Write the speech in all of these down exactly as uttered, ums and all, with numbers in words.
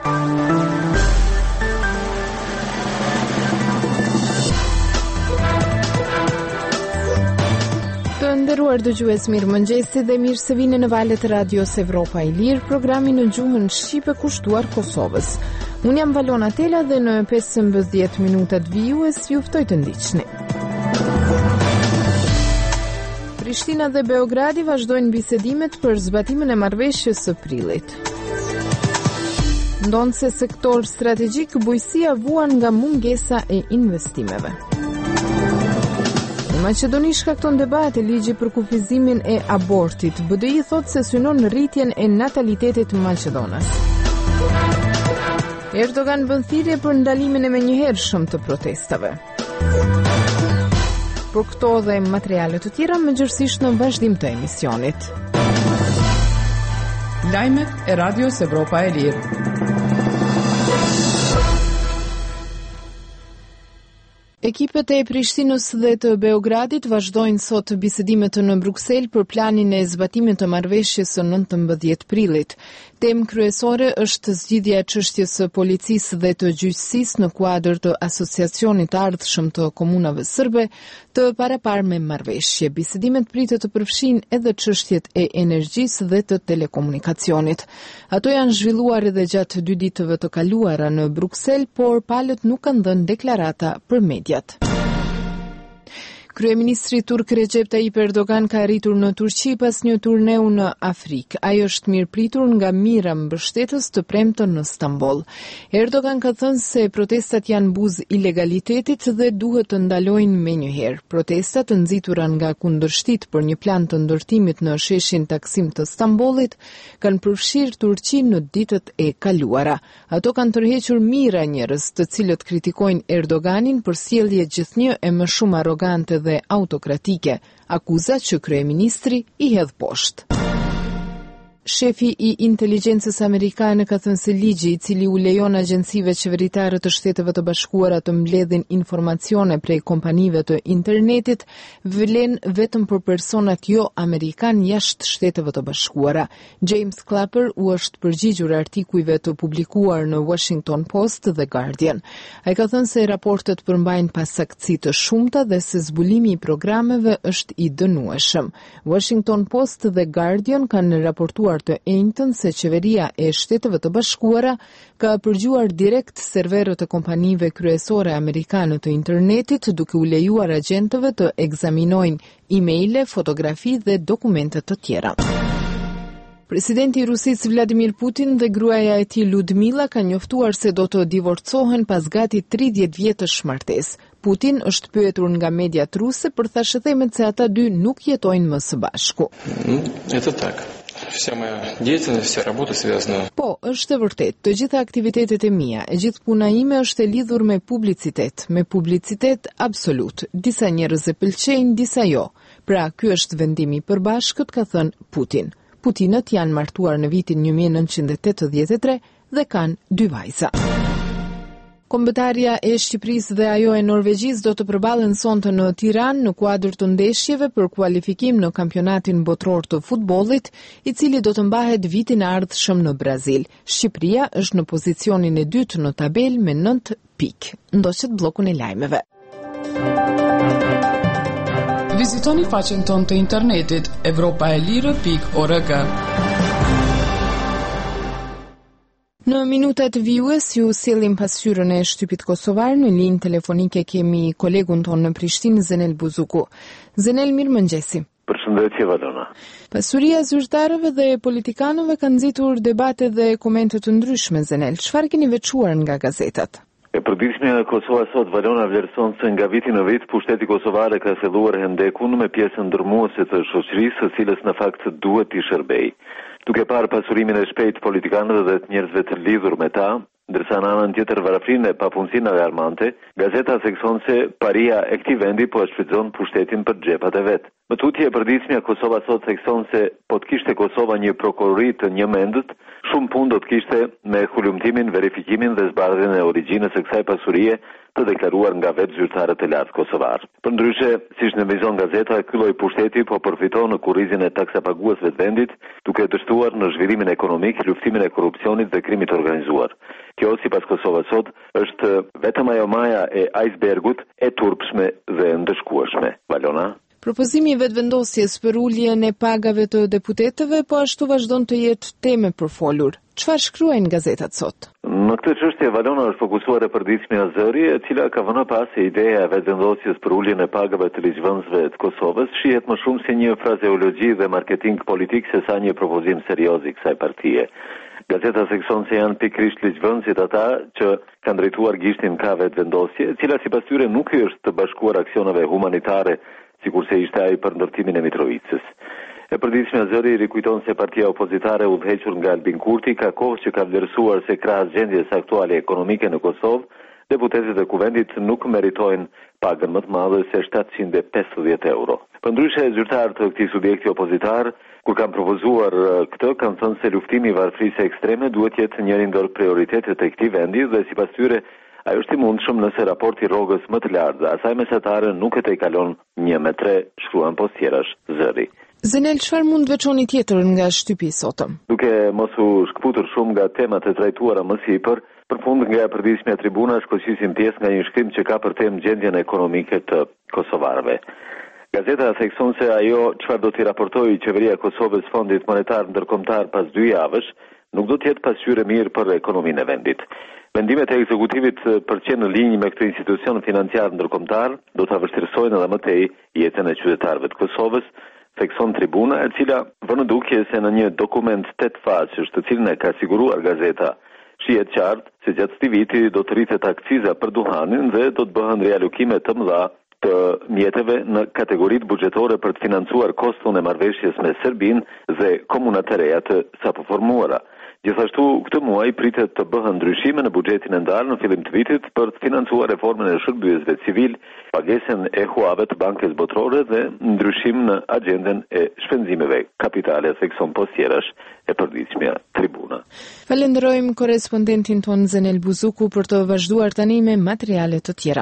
Të nderuar dëgjues, mirëmëngjesi dhe mirë se vini në valët e Radios Evropa e Lirë, programi në gjuhën shqipe kushtuar Kosovës. Unë jam Valona Tela dhe në pesëmbëdhjetë minutat vijues ju ftoj të ndiqni. Prishtina dhe Beogradi vazhdojnë bisedimet për zbatimin e marrëveshjes së prillit. Ndonë se sektor strategjik, bujësia vuan nga mungesa e investimeve. Në Maqedoni shkakton debate ligji për kufizimin e abortit. B D I thot se synon rritjen e natalitetit maqedonas. Erdogan bën thirrje për ndalimin e menjëhershëm të protestave. Për këto dhe materiale të tjera mëngjesisht në vazhdim të emisionit. Lajmet e Radios Evropa e Lirë. Ekipet e Prishtinës dhe të Beogradit vazhdojnë sot bisedimet në Bruksel për planin e zbatimit të marrëveshjes së nëntëmbëdhjetë prillit. Temë kryesore është zgjidhja e çështjes së policisë dhe të gjyqësisë në kuadër të asociacionit të ardhshëm të komunave serbe të paraparë me marrëveshje. Bisedimet pritet të përfshin edhe çështjet e energjisë dhe të telekomunikacionit. Ato janë zhvilluar edhe gjatë dy ditëve të kaluara në Bruksel, por palët nuk kanë dhënë deklarata për media. Kryeministri turk Recep Tayyip Erdogan ka arritur në Turqi pas një turneu në Afrikë. Ai është mirëpritur nga mira mbështetës të premten në Stamboll. Erdogan ka thënë se protestat janë buzë ilegalitetit dhe duhet të ndalojnë menjëherë. Protestat të nxitura nga kundërshtit për një plan të ndërtimit në sheshin Taksim të Stambollit kanë përfshirë Turqinë në ditët e kaluara. Ato kanë tërhequr mira njerëz të cilët kritikojnë Erdoganin për sjellje gjithnjë e më shumë arrogante dhe dhe autokratike, akuzat që kryeministri i hedh poshtë. Shefi i inteligjencës amerikane ka thënë se ligji i cili u lejon agjencive qeveritare të Shteteve të Bashkuara të mbledhin informacione prej kompanive të internetit vlen vetëm për personat jo amerikan jashtë Shteteve të Bashkuara. James Clapper u është përgjigjur artikujve të publikuar në Washington Post dhe Guardian. Ai ka thënë se raportet përmbajnë pasaktësi të shumta dhe se zbulimi i programeve është i dënueshëm. Washington Post dhe Guardian kanë raportuar të enjtën se qeveria e Shteteve të Bashkuara ka përgjuar direkt serverët e kompanive kryesore amerikane të internetit duke u lejuar agjentëve të ekzaminojnë e-maile, fotografi dhe dokumente të tjera. Presidenti i Rusisë Vladimir Putin dhe gruaja e tij Ludmila kanë njoftuar se do të divorcohen pas gati tridhjetë vjetësh martesë. Putin është pyetur nga mediat ruse për thashëthemet se ata dy nuk jetojnë më së bashku. Это так. Вся моя деятельность, вся работа связана. Po, është e vërtet. Të gjitha aktivitetet e mia, e gjithë puna ime është e lidhur me publicitet, me publicitet absolut. Disa njerëz e pëlqejnë, disa jo. Pra, ky është vendimi i përbashkët, ka thënë Putin. Putinët janë martuar në vitin një mijë e nëntëqind e tetëdhjetë e tre dhe kanë dy vajza. Kombëtarja e Shqipërisë dhe ajo e Norvegjisë do të përballen sonte në Tiranë në kuadër të ndeshjeve për kualifikim në kampionatin botror të futbollit, i cili do të mbahet vitin e ardhshëm në Brazil. Shqipëria është në pozicionin e dytë në tabelë me nëntë pikë. Ndoqet bllokun e lajmeve. Vizitoni faqen tonë të internetit evropaelire pikë org. Në minutat vijues ju sjellim pasqyrën e shtypit kosovar. Në linjë telefonike kemi kolegun tonë në Prishtinë, Zenel Buzuku. Zenel, mirëmëngjesi. Përshëndetje Valona. Pasuria zyrtarëve dhe politikanëve kanë nxitur debate dhe komente të ndryshme, Zenel. Çfarë keni veçuar nga gazetat? E përditshmja e Kosovës sot, Valona, vlerëson se nga viti në vit pushteti kosovar ka filluar hendekun me pjesën ndërmuese të shoqërisë, së cilës në fakt duhet t'i shërbej. Duke parë pasurimin e shpejt politikanëve dhe të njerëzve të lidhur me ta, ndërsa në anën tjetër varafrinë e papunësinë alarmante, gazeta thekson se paria e këtij vendi po e shfrytëzon pushtetin për xhepat e vet. Më tutje e përditshmja Kosova sot thekson se po të kishte Kosova një prokurori të njëmendët, Shumë punë do të kishte me hulumtimin, verifikimin dhe zbardhjen e origjinës së kësaj pasurie të deklaruar nga vetë zyrtarët e lartë kosovar. Përndryshe, siç nënvizon gazeta, ky lloj pushteti po përfiton në kurrizin e taksapaguesve të vendit, duke dështuar në zhvillimin ekonomik, luftimin e korrupsionit dhe krimit të organizuar. Kjo, sipas Kosovës sot, është vetëm ajo maja e icebergut e turpshme dhe ndëshkueshme. Valona? Propozimi i vetëvendosjes për uljen e pagave të deputetëve po ashtu vazhdon të jetë temë për folur. Çfarë shkruajnë gazetat sot? Në këtë çështje Valona është fokusuar e përditshmja Zëri, e cila ka vënë pas se ideja e vetëvendosjes për uljen e pagave të ligjvënësve të Kosovës shihet më shumë si një frazeologji dhe marketing politik se sa një propozim serioz i kësaj partie. Gazeta thekson se janë pikërisht ligjvënësit ata që kanë drejtuar gishtin ka vetëvendosje, e cila sipas tyre nuk është të bashkuar aksioneve humanitare sikurse ishte ai për ndërtimin e Mitrovicës. E përditshmja Zëri rikujton se partia opozitare udhëhequr nga Albin Kurti ka kohë që ka vlerësuar se krahas gjendjes aktuale ekonomike në Kosovë, deputetët e kuvendit nuk meritojnë pagën më të madhe se shtatëqind e pesëdhjetë euro. Përndryshe, zyrtarët të këtij subjekti opozitar, kur kanë propozuar këtë, kanë thënë se luftimi i varfërisë ekstreme duhet jetë njëri ndër prioritetet e këtij vendi dhe sipas tyre ajo është i mundshëm nëse raporti rrogës më të lartë dhe asaj mesatare nuk e tejkalon një me tre, shkruan postjerash Zëri. Zenel, çfarë mund të veçoni tjetër nga shtypi i sotëm? Duke mos u shkputur shumë nga temat e trajtuara më sipër, përfund nga e përditshmja tribuna shkoqisim pjesë nga një shkrim që ka për temë gjendjen ekonomike të kosovarëve. Gazeta thekson se ajo çfarë do t'i raportojë qeveria e Kosovës Fondit Monetar Ndërkombëtar pas dy javësh, nuk do të jetë pasqyrë mirë për ekonominë e vendit. Vendimet e ekzekutivit për të qenë në linjë me këtë institucion financiar ndërkombëtar do ta vështirësojnë edhe më tej jetën e qytetarëve të Kosovës, thekson tribuna, e cila vënë dukje se në një dokument tetë faqesh, të cilën e ka siguruar gazeta, shihet qartë se gjatë këtij viti do të rritet akciza për duhanin dhe do të bëhen rialokime të mëdha të mjeteve në kategoritë buxhetore për të financuar koston e marrëveshjes me Serbinë dhe komunat e reja të sapoformuara. Gjithashtu, këtë muaj pritet të bëhen ndryshime në buxhetin e ndarë në fillim të vitit për të financuar reformën e shërbyesve civil, pagesën e huave të Bankës Botërore dhe ndryshim në agjenden e shpenzimeve kapitale, thekson postjerash e përditshmja tribuna. Falenderojmë korrespondentin ton Zenel Buzuku për të vazhduar tani me materiale të tjera.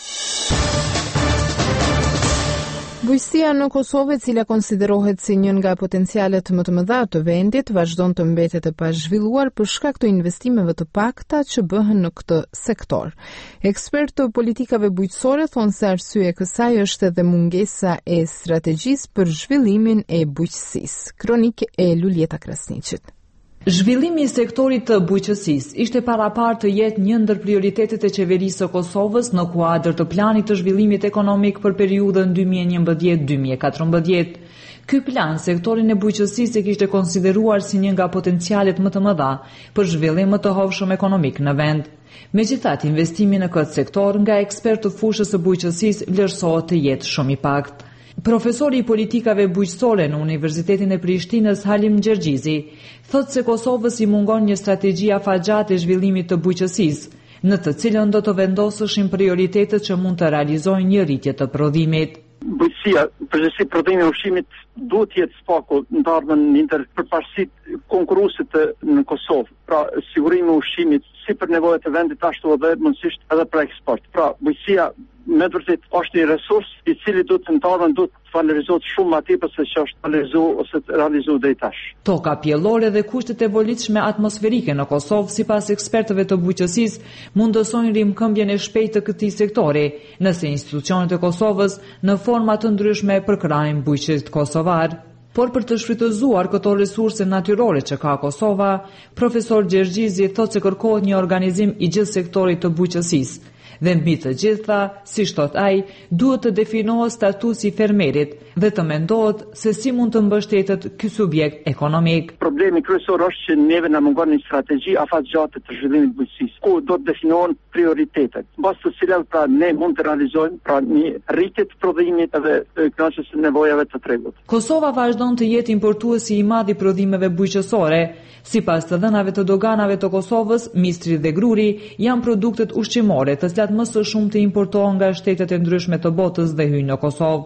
Bujqësia në Kosovë, e cila konsiderohet si një nga potencialet më të mëdha të vendit, vazhdon të mbetet e pazhvilluar për shkak të investimeve të pakta që bëhen në këtë sektor. Ekspertë të politikave bujqësore thonë se arsye e kësaj është edhe mungesa e strategjisë për zhvillimin e bujqësisë. Kronikë e Luljeta Krasniqit. Zhvillimi i sektorit të bujqësisë ishte parapar të jetë një ndër prioritetet e qeverisë së Kosovës në kuadër të planit të zhvillimit ekonomik për periudhën dy mijë e njëmbëdhjetë deri dy mijë e katërmbëdhjetë. Ky plan sektorin e bujqësisë e kishte konsideruar si një nga potencialet më të mëdha për zhvillim më të hovshëm ekonomik në vend. Megjithatë, investimi në këtë sektor nga ekspertë të fushës së bujqësisë vlerësohet të jetë shumë i paktë. Profesori i politikave bujqësore në Universitetin e Prishtinës Halim Gjergjizi thotë se Kosovës i mungon një strategji afatgjatë e zhvillimit të bujqësisë, në të cilën do të vendosëshin prioritetet që mund të realizojnë një rritje të prodhimit. Bujqësia, përgjithësi prodhimi i ushqimit duhet të jetë spaku ndarmën ndër përparësitë konkurruese në Kosovë. Pra, sigurimi i ushqimit si për nevojat e vendit ashtu edhe mundësisht edhe për eksport. Pra, bujqësia me të vërtet është një resurs i cili duhet të ndarën duhet të valorizohet shumë më tepër se që është valorizuar ose të realizuar deri tash. Toka pjellore dhe kushtet e volitshme atmosferike në Kosovë, sipas ekspertëve të bujqësisë, mundësojnë rimkëmbjen e shpejtë të këtij sektori, nëse institucionet e Kosovës në forma të ndryshme përkrajnë bujqësit kosovar. Por për të shfrytëzuar këto resurse natyrore që ka Kosova, profesor Gjergjizi thotë se kërkohet një organizim i gjithë sektorit të bujqësisë. Dhe mbi të gjitha, si thot ai, duhet të definohet statusi i fermerit dhe të mendohet se si mund të mbështetet ky subjekt ekonomik. Problemi kryesor është që neve na mungon një strategji afatgjatë të zhvillimit të bujqësisë, ku do të definohen prioritetet, mbas të cilat pra ne mund të realizojmë pra një rritje të prodhimit edhe kënaqësisë së nevojave të tregut. Kosova vazhdon të jetë importuesi i madh i prodhimeve bujqësore. Sipas të dhënave të doganave të Kosovës, mistri dhe gruri janë produktet ushqimore, të cilat më së shumti importohen nga shtetet e ndryshme të botës dhe hyjnë në Kosovë.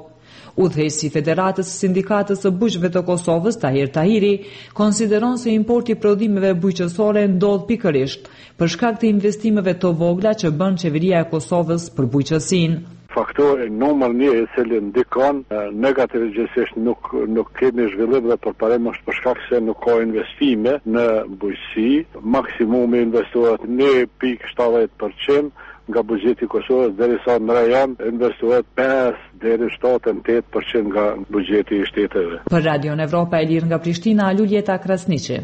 Udhëheqësi i Federatës së Sindikatës së Bujqëve të Kosovës, Tahir Tahiri, konsideron se importi i prodhimeve bujqësore ndodh pikërisht për shkak të investimeve të vogla që bën qeveria e Kosovës për bujqësinë. Faktori numër një i cili ndikon negativisht nuk nuk kemi zhvillim dhe përparim është për shkak se nuk ka investime në bujqësi. Maksimumi investohet një pikë shtatëdhjetë përqind nga buxheti i Kosovës, derisa në rajon investohet pesë deri në shtatëdhjetë përqind nga buxheti i shteteve. Për Radion Evropa e Lirë nga Prishtina, Luljeta Krasniqi.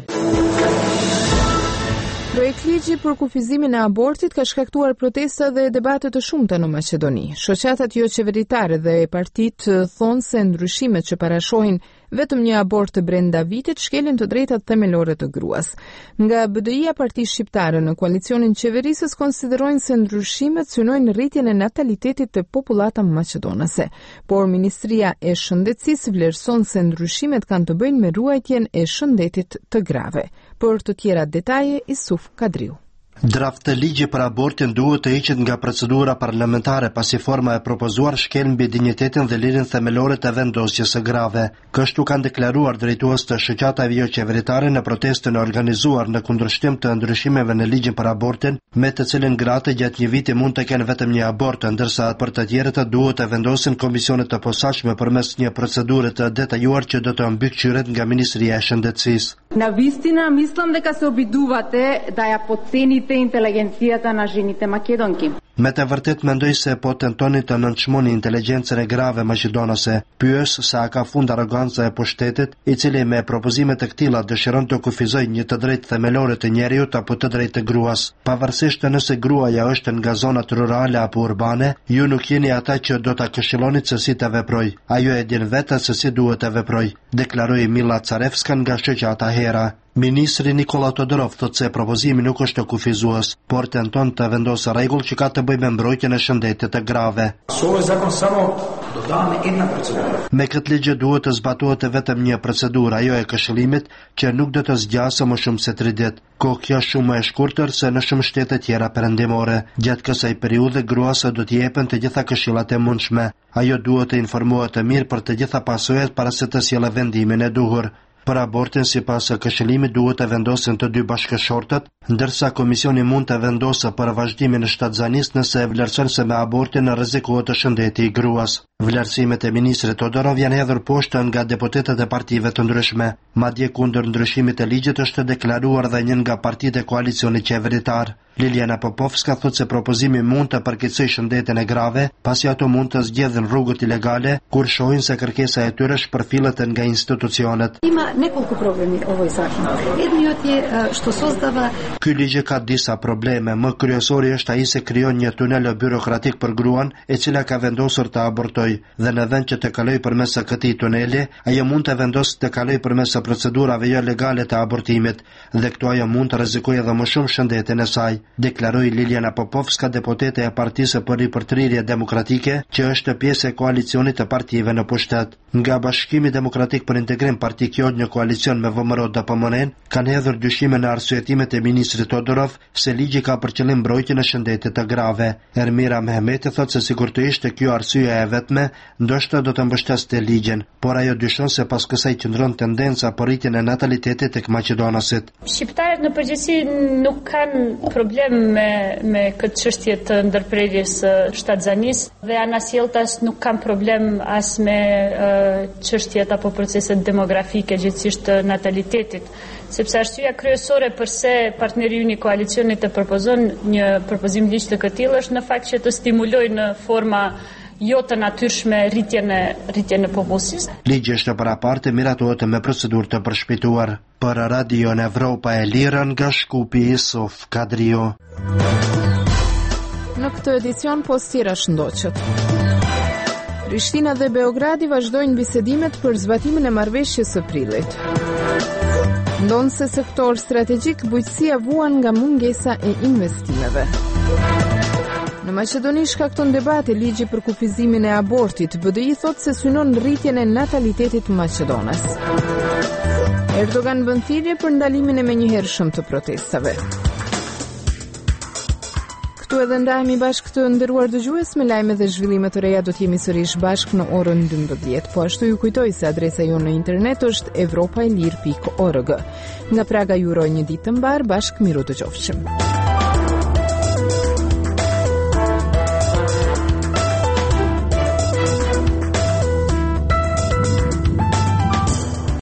Projekt ligji për kufizimin e abortit ka shkaktuar protesta dhe debate të shumta në Maqedoni. Shoqatat jo qeveritare dhe partitë thonë se ndryshimet që parashohin vetëm një abort të brenda vitit shkelin të drejtat themelore të gruas. Nga B D I-a, partia shqiptare në koalicionin qeverisës, konsiderojnë se ndryshimet synojnë rritjen e natalitetit të popullata maqedonase, por Ministria e Shëndetësisë vlerëson se ndryshimet kanë të bëjnë me ruajtjen e shëndetit të grave. Për të tjera detaje, Isuf Kadriu. Draft të ligji për abortin duhet të hiqet nga procedura parlamentare pasi forma e propozuar shkel mbi dinjitetin dhe lirin themelore të vendosjes së grave. Kështu kanë deklaruar drejtues të shoqatave jo qeveritare në protestën e organizuar në kundërshtim të ndryshimeve në ligjin për abortin, me të cilin gratë gjatë një viti mund të kenë vetëm një abort, ndërsa për të tjerët duhet të vendosin komisionet të posaçme përmes një procedure të detajuar që do të mbikëqyret nga Ministria e Shëndetësisë. Na vistina mislim дека се обидувате да ја подцените интелигенцијата на жените македонки. Me të vërtet mendoj se po tentoni të nënçmoni inteligjencën e grave maqedonase. Pyes se a ka fund arroganca e pushtetit, i cili me propozime të këtilla dëshiron të kufizojë një të drejtë themelore të njeriut apo të drejtë të gruas. Pavarësisht nëse gruaja është nga zonat rurale apo urbane, ju nuk jeni ata që do ta këshilloni se si të veproj. Ajo e din vetë se si duhet të veproj, deklaroi Milla Carevska nga shoqata Hera. Ministri Nikola Todorov thotë se propozimi nuk është kufizues, por tenton të vendosë rregull që ka të bëjë me mbrojtjen e shëndetit të grave. Me këtë ligj duhet të zbatohet vetëm një procedurë, ajo e këshillimit, që nuk do të zgjasë më shumë se tre ditë. Kohë kjo është shumë më e shkurtër se në shumë shtete tjera perëndimore. Gjatë kësaj periudhe gruasë do t'i jepen të gjitha këshillat e mundshme. Ajo duhet të informohet të mirë për të gjitha pasojat para se të sjellë vendimin e duhur. Për abortin, sipas këshillimit, duhet të vendosin të dy bashkëshortët, ndërsa komisioni mund të vendosë për vazhdimin e shtatzanisë nëse e vlerëson se me abortin rrezikohet shëndeti i gruas. Vlerësimet e ministrit Todorov janë hedhur poshtë nga deputetët e partive të ndryshme. Madje kundër ndryshimit të ligjit është deklaruar dhe një nga partitë e koalicionit qeveritar. Liliana Popovska thotë se propozimi mund të përkeqësojë shëndetin e grave, pasi ato mund të zgjedhin rrugët ilegale kur shohin se kërkesa e tyre shpërfillet nga institucionet. Ima nekoliko problemi ovoj zakon. Jedni od je što sozdava. Ky ligj ka disa probleme. Më kryesori është ai se krijon një tunel byrokratik për gruan, e cila ka vendosur të abortojë, dhe në vend që të kalojë përmes këtij tuneli, ajo mund të vendosë të kalojë përmes procedurave jo legale të abortimit, dhe këtu ajo mund të rrezikojë edhe më shumë shëndetin e saj, deklaroi Liliana Popovska, deputete e Partisë për Ripërtrirje Demokratike, që është pjesë e koalicionit të partive në pushtet. Nga Bashkimi Demokratik për Integrim, parti kjo një koalicion me V M R-o D P M N, kanë hedhur dyshime në arsyetimet e ministrit Todorov se ligji ka për qëllim mbrojtjen e shëndetit të grave. Ermira Mehmeti thotë se sigurisht kjo arsyeja e vetme ndoshta do të mbështeste ligjin, por ajo dyshon se pas kësaj qëndron tendenca për rritjen e natalitetit tek maqedonasit. Shqiptarët në përgjithësi nuk kanë problem me me këtë çështje të ndërprerjes së shtatzanisë dhe anasjelltas nuk kanë problem as me çështjet apo proceset demografike gjithsesi të natalitetit, sepse arsyeja kryesore pse partneri i koalicionit të propozon një propozim ligj të këtij është në fakt që të stimulojë në forma jo të natyrshme rritjen e rritjen e popullsisë. Ligji është paraparte miratohet me procedurë të përshpejtuar. Për Radio Evropa e Lirë nga Shkupi, Isuf Kadrio. Në këtë edicion postira shëndoqët. Prishtina dhe Beogradi vazhdojnë bisedimet për zbatimin e marrëveshjes së prillit. Ndonë se sektor strategjik, bujqësia vuan nga mungesa e investimeve. Në Maqedoni shkakton debate ligji për kufizimin e abortit. B D I thotë se synon rritjen e natalitetit maqedonas. Erdogan bën thirrje për ndalimin e menjëhershëm të protestave. këtu edhe ndahemi bashkë të nderuar dëgjues me lajme dhe zhvillime të reja. Do të jemi sërish bashkë në orën dymbëdhjetë. Po ashtu ju kujtoj se adresa jonë në internet është evropaelir pikë org. Nga Praga ju uroj një ditë të mbar, bashkë miru të qofshim.